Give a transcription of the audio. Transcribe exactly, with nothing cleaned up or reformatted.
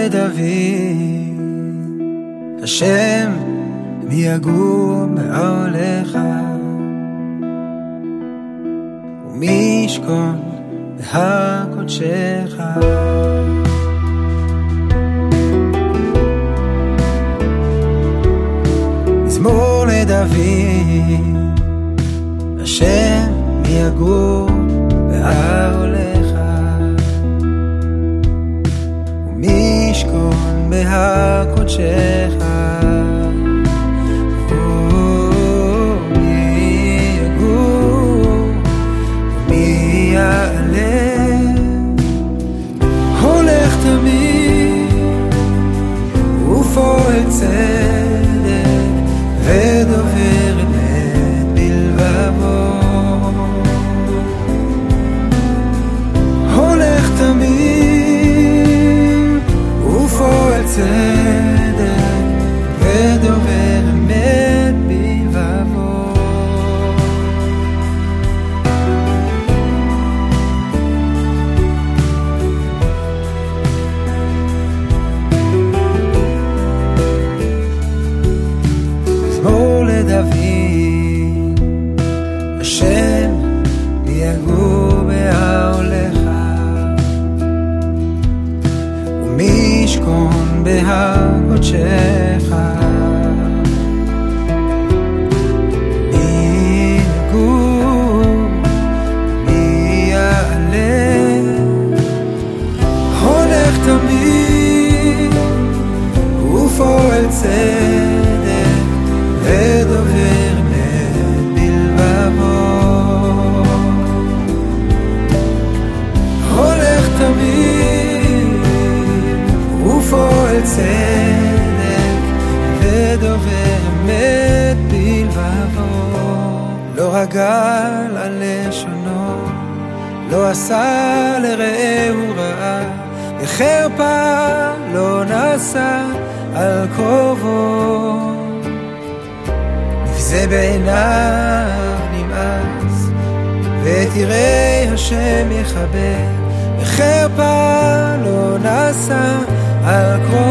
לדוד, השם מי יגור באוהליך, ומי ישכון בהר קודשך. מזמור לדוד, השם מי יגור באוהליך, ומי ישכון בהר קודשך. ומי יגור ומי יעלה, הולך תמיד ופועל צדק ודובר אמת בלבבו. הולך תמיד ופועל צדק ודובר אמת בלבבו. מזמור לדוד, השם מי יגור באוהליך, ומי ישכון בהר קודשך. מי יגור מי יעלה, הולך תמיד ופועל צדק ודובר אמת בלבבו. הולך תמיד ופועל צדק ודובר אמת בלבבו. לא רגל על לשונו, לא עשה לרעהו רעה, לחרפה לא נשא על קרובו. נבזה בעיניו נמאס, ותראה השם יכבד, לחרפה לא נשא על קרובו.